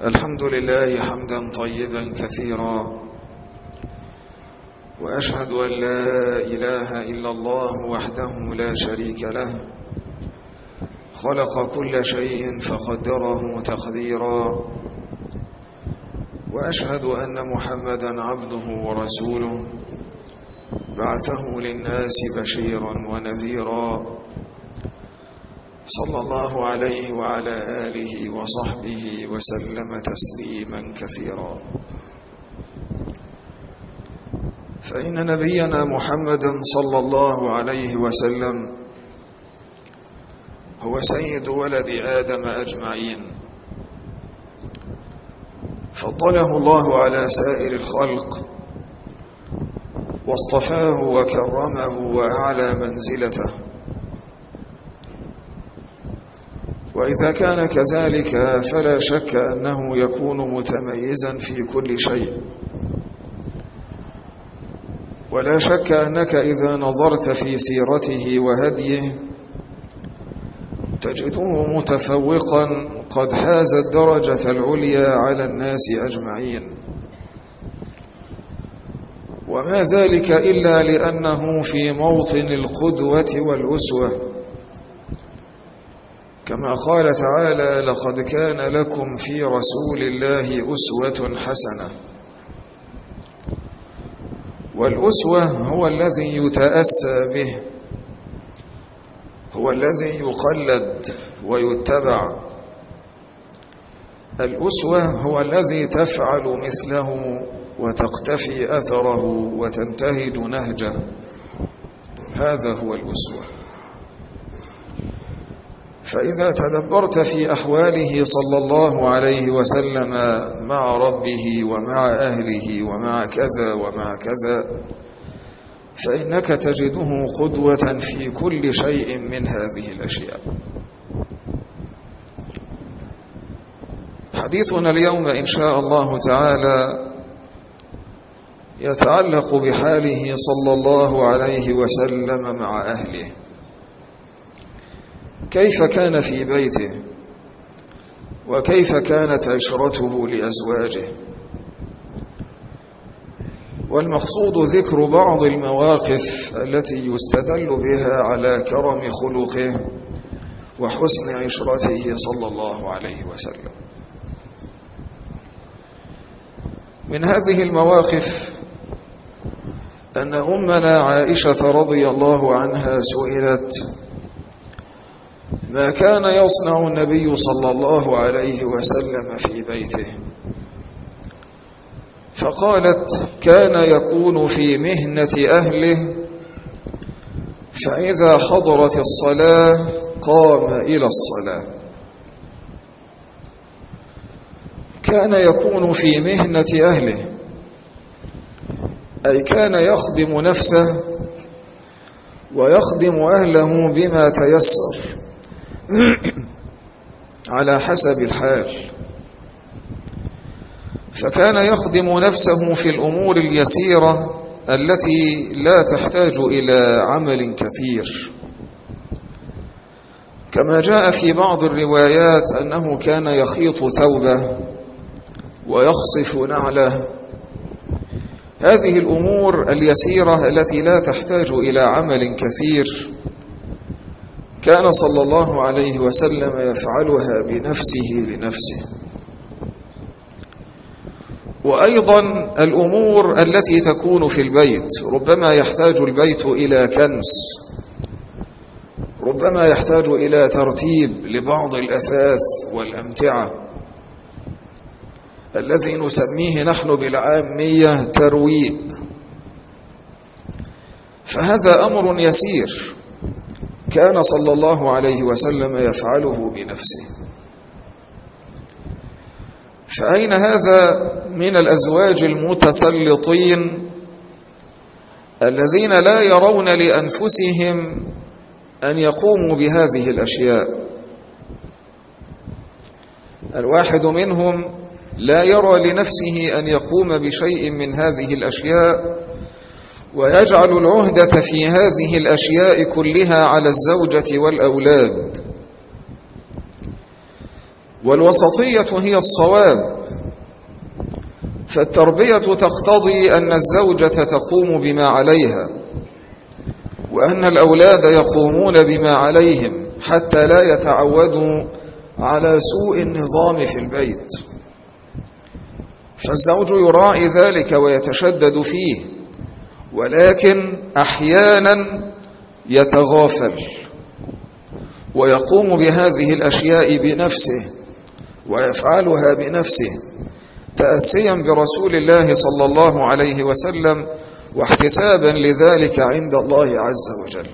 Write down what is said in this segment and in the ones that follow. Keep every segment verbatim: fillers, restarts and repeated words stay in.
الحمد لله حمدا طيبا كثيرا، وأشهد أن لا إله إلا الله وحده لا شريك له، خلق كل شيء فقدره تقديرا، وأشهد أن محمدا عبده ورسوله بعثه للناس بشيرا ونذيرا، صلى الله عليه وعلى آله وصحبه وسلم تسليما كثيرا. فإن نبينا محمدا صلى الله عليه وسلم هو سيد ولد آدم أجمعين، فضله الله على سائر الخلق واصطفاه وكرمه وأعلى منزلته. وإذا كان كذلك فلا شك أنه يكون متميزا في كل شيء، ولا شك أنك إذا نظرت في سيرته وهديه تجده متفوقا قد حاز الدرجة العليا على الناس أجمعين، وما ذلك إلا لأنه في موطن القدوة والأسوة، كما قال تعالى: لقد كان لكم في رسول الله أسوة حسنة. والأسوة هو الذي يتأسى به، هو الذي يقلد ويتبع. الأسوة هو الذي تفعل مثله وتقتفي أثره وتنتهج نهجه، هذا هو الأسوة. فإذا تدبرت في أحواله صلى الله عليه وسلم مع ربه ومع أهله ومع كذا ومع كذا، فإنك تجده قدوة في كل شيء من هذه الأشياء. حديثنا اليوم إن شاء الله تعالى يتعلق بحاله صلى الله عليه وسلم مع أهله. كيف كان في بيته، وكيف كانت عشرته لأزواجه. والمقصود ذكر بعض المواقف التي يستدل بها على كرم خلقه وحسن عشرته صلى الله عليه وسلم. من هذه المواقف أن أمنا عائشة رضي الله عنها سئلت: ما كان يصنع النبي صلى الله عليه وسلم في بيته؟ فقالت: كان يكون في مهنة أهله، فإذا حضرت الصلاة قام إلى الصلاة. كان يكون في مهنة أهله، أي كان يخدم نفسه ويخدم أهله بما تيسر على حسب الحال. فكان يخدم نفسه في الأمور اليسيرة التي لا تحتاج إلى عمل كثير، كما جاء في بعض الروايات أنه كان يخيط ثوبه ويخصف نعله. هذه الأمور اليسيرة التي لا تحتاج إلى عمل كثير كان صلى الله عليه وسلم يفعلها بنفسه لنفسه. وأيضا الأمور التي تكون في البيت، ربما يحتاج البيت إلى كنس، ربما يحتاج إلى ترتيب لبعض الأثاث والأمتعة الذي نسميه نحن بالعامية ترويق، فهذا أمر يسير كان صلى الله عليه وسلم يفعله بنفسه. فأين هذا من الأزواج المتسلطين الذين لا يرون لأنفسهم أن يقوموا بهذه الأشياء؟ الواحد منهم لا يرى لنفسه أن يقوم بشيء من هذه الأشياء، ويجعل العهدة في هذه الأشياء كلها على الزوجة والأولاد. والوسطية هي الصواب. فالتربية تقتضي أن الزوجة تقوم بما عليها، وأن الأولاد يقومون بما عليهم، حتى لا يتعودوا على سوء النظام في البيت. فالزوج يراعي ذلك ويتشدد فيه، ولكن أحيانا يتغافل ويقوم بهذه الأشياء بنفسه ويفعلها بنفسه، تأسيا برسول الله صلى الله عليه وسلم واحتسابا لذلك عند الله عز وجل.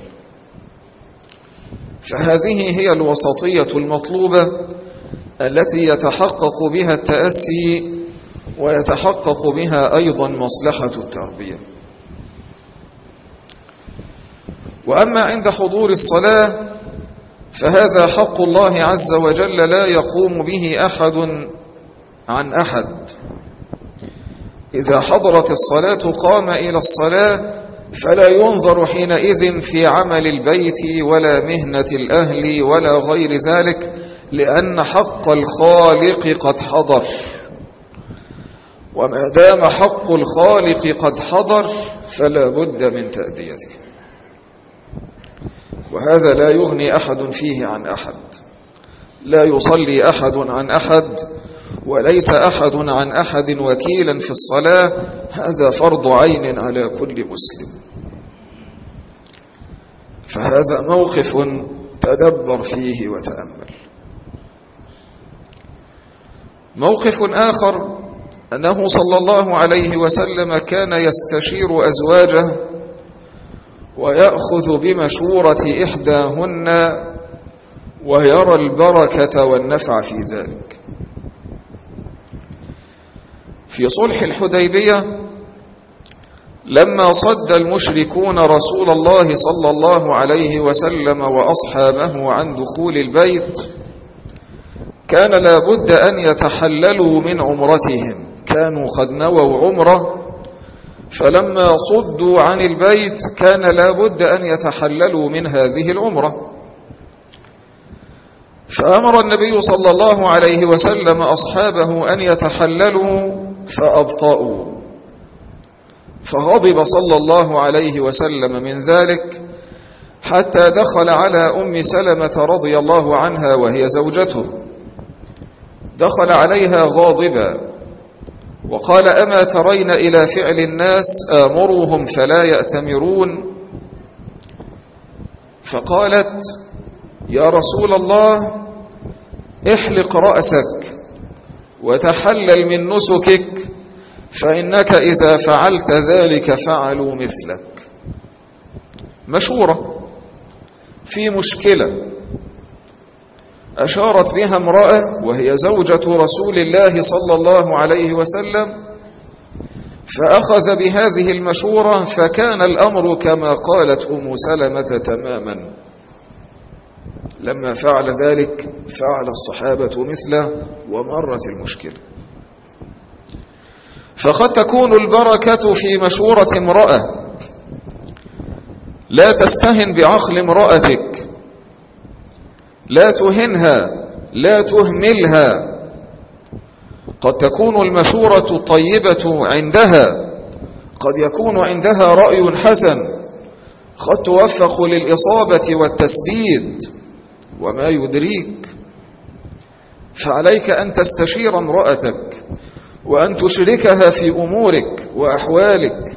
فهذه هي الوسطية المطلوبة التي يتحقق بها التأسي ويتحقق بها أيضا مصلحة التربية. وأما عند حضور الصلاة فهذا حق الله عز وجل لا يقوم به أحد عن أحد. إذا حضرت الصلاة قام إلى الصلاة، فلا ينظر حينئذ في عمل البيت ولا مهنة الأهل ولا غير ذلك، لأن حق الخالق قد حضر. وما دام حق الخالق قد حضر فلا بد من تأديته، وهذا لا يغني أحد فيه عن أحد. لا يصلي أحد عن أحد، وليس أحد عن أحد وكيلا في الصلاة. هذا فرض عين على كل مسلم. فهذا موقف تدبر فيه وتأمل. موقف آخر أنه صلى الله عليه وسلم كان يستشير أزواجه ويأخذ بمشورة إحداهن ويرى البركة والنفع في ذلك. في صلح الحديبية لما صد المشركون رسول الله صلى الله عليه وسلم وأصحابه عن دخول البيت، كان لابد أن يتحللوا من عمرتهم. كانوا قد نووا عمره، فلما صدوا عن البيت كان لابد أن يتحللوا من هذه العمرة. فأمر النبي صلى الله عليه وسلم أصحابه أن يتحللوا فأبطأوا، فغضب صلى الله عليه وسلم من ذلك، حتى دخل على أم سلمة رضي الله عنها وهي زوجته، دخل عليها غاضبا وقال: أما ترين إلى فعل الناس آمرهم فلا يأتمرون؟ فقالت: يا رسول الله، احلق رأسك وتحلل من نسكك، فإنك إذا فعلت ذلك فعلوا مثلك. مشورة في مشكلة أشارت بها امرأة وهي زوجة رسول الله صلى الله عليه وسلم، فأخذ بهذه المشورة، فكان الأمر كما قالت أم سلمة تماما. لما فعل ذلك فعل الصحابة مثله ومرت المشكلة. فقد تكون البركة في مشورة امرأة. لا تستهن بعقل امرأتك، لا تهنها، لا تهملها. قد تكون المشورة الطيبة عندها، قد يكون عندها رأي حسن، قد توفق للإصابة والتسديد، وما يدريك. فعليك أن تستشير امرأتك وأن تشركها في أمورك وأحوالك،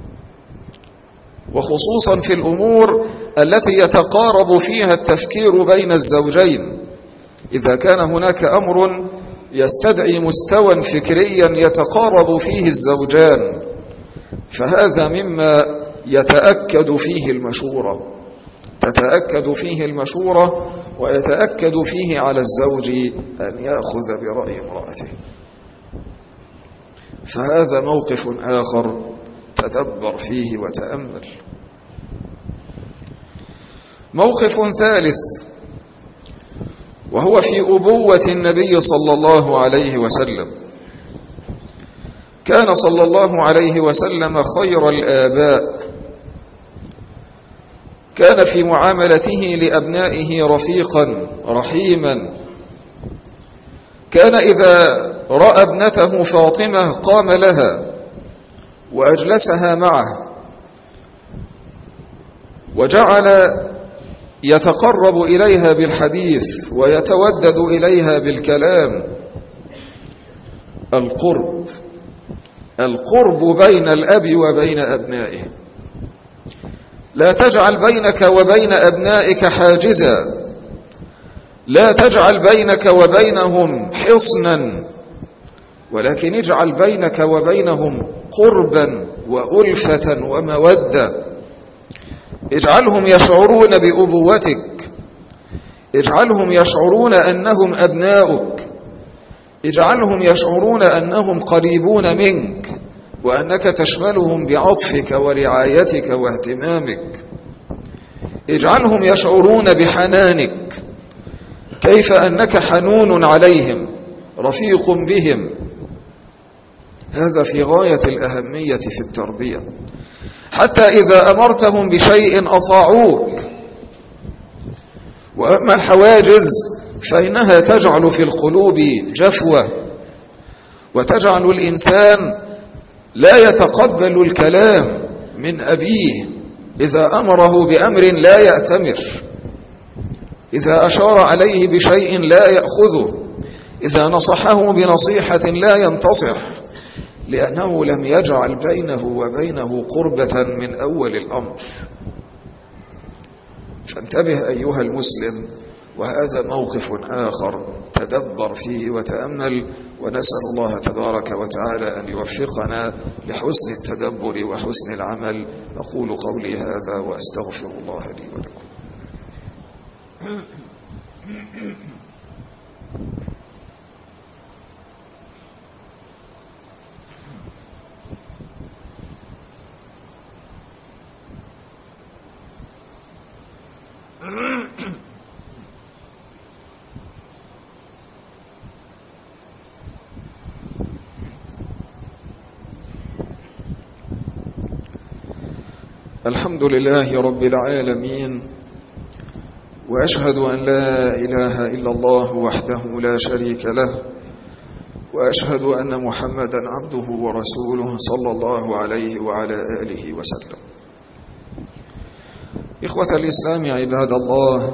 وخصوصا في الأمور التي يتقارب فيها التفكير بين الزوجين. إذا كان هناك أمر يستدعي مستوى فكريا يتقارب فيه الزوجان، فهذا مما يتأكد فيه المشورة تتأكد فيه المشورة ويتأكد فيه على الزوج أن يأخذ برأي امرأته. فهذا موقف آخر تدبر فيه وتأمل. موقف ثالث وهو في أبوة النبي صلى الله عليه وسلم. كان صلى الله عليه وسلم خير الآباء، كان في معاملته لأبنائه رفيقا رحيما، كان إذا رأى ابنته فاطمة قام لها وأجلسها معه وجعل يتقرب إليها بالحديث ويتودد إليها بالكلام. القرب القرب بين الأب وبين أبنائه. لا تجعل بينك وبين أبنائك حاجزا، لا تجعل بينك وبينهم حصنا، ولكن اجعل بينك وبينهم قربا وألفة ومودة. اجعلهم يشعرون بأبوتك، اجعلهم يشعرون أنهم أبناؤك، اجعلهم يشعرون أنهم قريبون منك وأنك تشملهم بعطفك ورعايتك واهتمامك. اجعلهم يشعرون بحنانك، كيف أنك حنون عليهم رفيق بهم. هذا في غاية الأهمية في التربية، حتى إذا أمرتهم بشيء أطاعوك. وأما الحواجز فإنها تجعل في القلوب جفوة، وتجعل الإنسان لا يتقبل الكلام من أبيه إذا أمره بأمر لا يأتمر، إذا أشار عليه بشيء لا يأخذه، إذا نصحه بنصيحة لا ينتصح، لأنه لم يجعل بينه وبينه قربة من أول الأمر. فانتبه أيها المسلم، وهذا موقف آخر تدبر فيه وتأمل، ونسأل الله تبارك وتعالى أن يوفقنا لحسن التدبر وحسن العمل. أقول قولي هذا وأستغفر الله لي ولكم. الحمد لله رب العالمين، وأشهد أن لا إله إلا الله وحده لا شريك له، وأشهد أن محمدا عبده ورسوله صلى الله عليه وعلى آله وسلم. إخوة الإسلام عباد الله،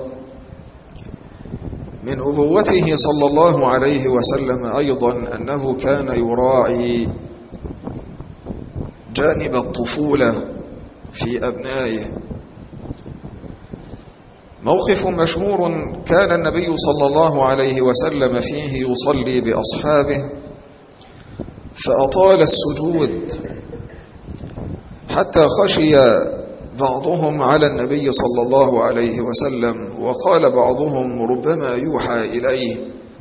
من أبوته صلى الله عليه وسلم أيضا أنه كان يراعي جانب الطفولة في أبنائه. موقف مشهور كان النبي صلى الله عليه وسلم فيه يصلي بأصحابه، فأطال السجود حتى خشي بعضهم على النبي صلى الله عليه وسلم، وقال بعضهم ربما يوحى إليه.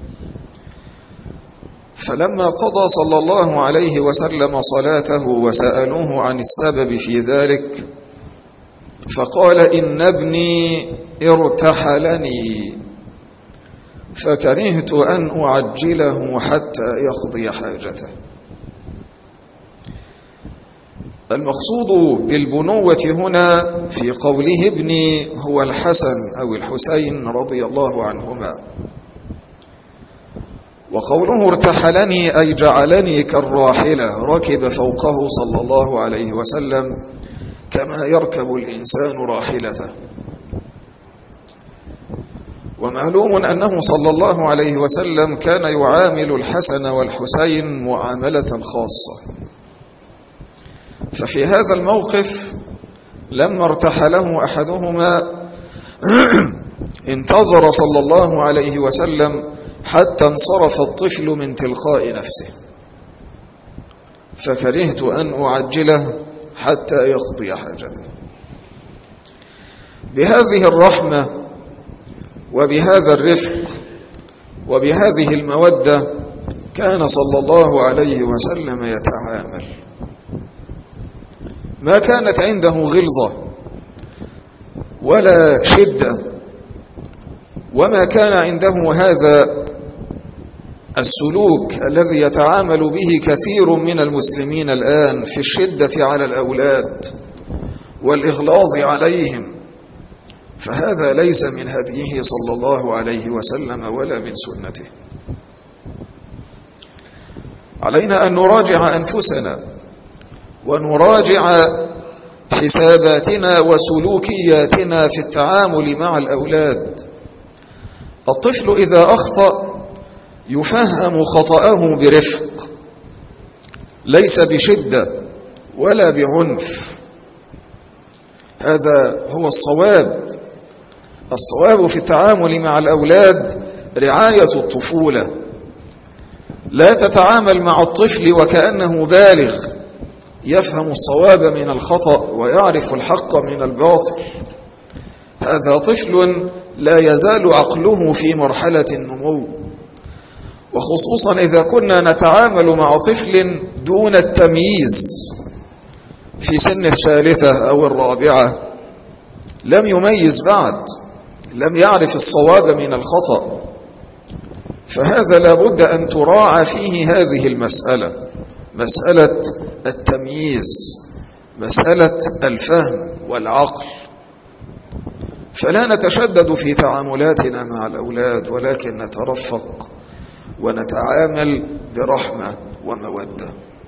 فلما قضى صلى الله عليه وسلم صلاته وسألوه عن السبب في ذلك، فقال إن ابني ارتحلني فكرهت أن أعجله حتى يقضي حاجته. المقصود بالبنوة هنا في قوله ابني هو الحسن أو الحسين رضي الله عنهما، وقوله ارتحلني أي جعلني كالراحلة، ركب فوقه صلى الله عليه وسلم كما يركب الإنسان راحلته. ومعلوم أنه صلى الله عليه وسلم كان يعامل الحسن والحسين معاملة خاصة. ففي هذا الموقف لما ارتحله أحدهما انتظر صلى الله عليه وسلم حتى انصرف الطفل من تلقاء نفسه، فكرهت أن أعجله حتى يقضي حاجته. بهذه الرحمة وبهذا الرفق وبهذه المودة كان صلى الله عليه وسلم يتعامل. ما كانت عنده غلظة ولا شدة، وما كان عنده هذا السلوك الذي يتعامل به كثير من المسلمين الآن في الشدة على الأولاد والإغلاظ عليهم. فهذا ليس من هديه صلى الله عليه وسلم ولا من سنته. علينا أن نراجع أنفسنا ونراجع حساباتنا وسلوكياتنا في التعامل مع الأولاد. الطفل إذا أخطأ يفهم خطأه برفق، ليس بشدة ولا بعنف. هذا هو الصواب. الصواب في التعامل مع الأولاد رعاية الطفولة. لا تتعامل مع الطفل وكأنه بالغ يفهم الصواب من الخطأ ويعرف الحق من الباطل. هذا طفل لا يزال عقله في مرحلة النمو، وخصوصا إذا كنا نتعامل مع طفل دون التمييز في سن الثالثة أو الرابعة، لم يميز بعد، لم يعرف الصواب من الخطأ، فهذا لابد أن تراعى فيه هذه المسألة، مسألة التمييز، مسألة الفهم والعقل. فلا نتشدد في تعاملاتنا مع الأولاد، ولكن نترفق ونتعامل برحمة ومودة.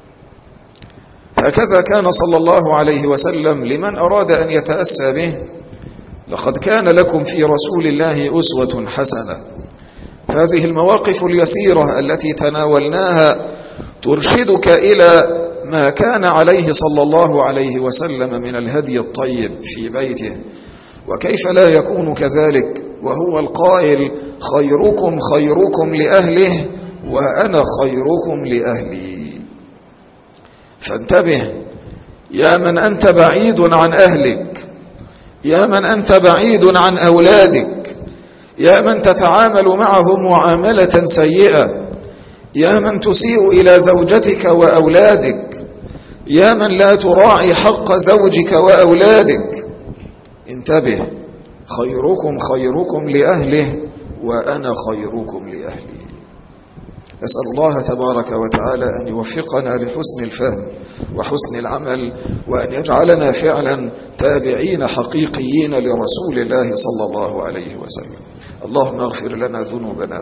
هكذا كان صلى الله عليه وسلم لمن أراد أن يتأسى به. لقد كان لكم في رسول الله أسوة حسنة. هذه المواقف اليسيرة التي تناولناها ترشدك إلى ما كان عليه صلى الله عليه وسلم من الهدي الطيب في بيته، وكيف لا يكون كذلك وهو القائل: خيركم خيركم لأهله وأنا خيركم لأهلي. فانتبه يا من أنت بعيد عن أهلك، يا من أنت بعيد عن أولادك، يا من تتعامل معهم معاملة سيئة، يا من تسيء إلى زوجتك وأولادك، يا من لا تراعي حق زوجك وأولادك. انتبه، خيركم خيركم لأهله وأنا خيركم لأهلي. أسأل الله تبارك وتعالى أن يوفقنا لحسن الفهم وحسن العمل، وأن يجعلنا فعلا تابعين حقيقيين لرسول الله صلى الله عليه وسلم. اللهم اغفر لنا ذنوبنا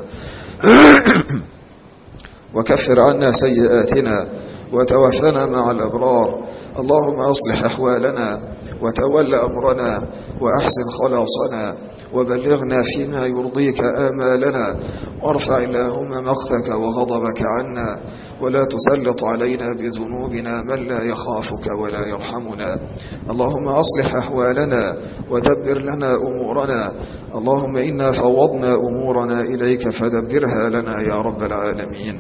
وكفر عنا سيئاتنا وتوفنا مع الأبرار. اللهم أصلح أحوالنا وتول أمرنا وأحسن خلاصنا وبلغنا فيما يرضيك آمالنا، وارفع اللهم مقتك وغضبك عنا، ولا تسلط علينا بذنوبنا من لا يخافك ولا يرحمنا. اللهم أصلح أحوالنا ودبر لنا أمورنا. اللهم إنا فوضنا أمورنا إليك فدبرها لنا يا رب العالمين.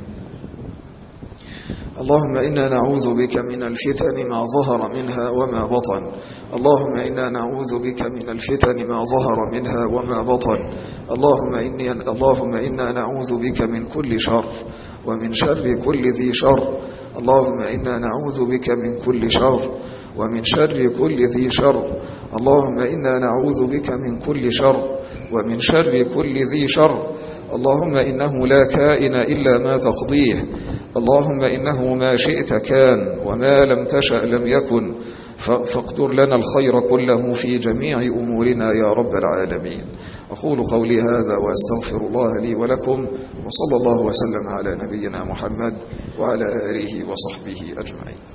اللهم إنا نعوذ بك من الفتن ما ظهر منها وما بطن. اللهم إنا نعوذ بك من الفتن ما ظهر منها وما بطن. اللهم إني اللهم إنا نعوذ بك من كل شر ومن شر كل ذي شر. اللهم إنا نعوذ بك من كل شر ومن شر كل ذي شر. اللهم إنا نعوذ بك من كل شر ومن شر كل ذي شر. اللهم إنه لا كائن إلا ما تقضيه. اللهم إنه ما شئت كان وما لم تشأ لم يكن، فاقدر لنا الخير كله في جميع أمورنا يا رب العالمين. أقول قولي هذا وأستغفر الله لي ولكم، وصلى الله وسلم على نبينا محمد وعلى آله وصحبه أجمعين.